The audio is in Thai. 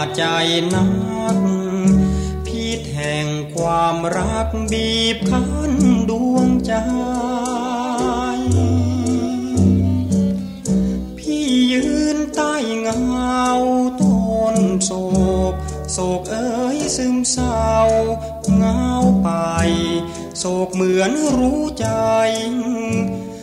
ใจนักพิษแห่งความรักบีบคั้นดวงใจพี่ยืนใต้เงาต้นโศกโศกเอ๋ยซึมเศร้าเงาไปโศกเหมือนรู้ใจ